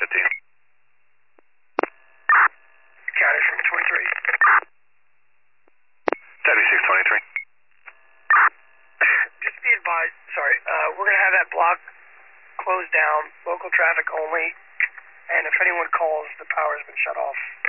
County from 23. 7623. Just be advised, sorry, we're going to have that block closed down, local traffic only, and if anyone calls, the power has been shut off.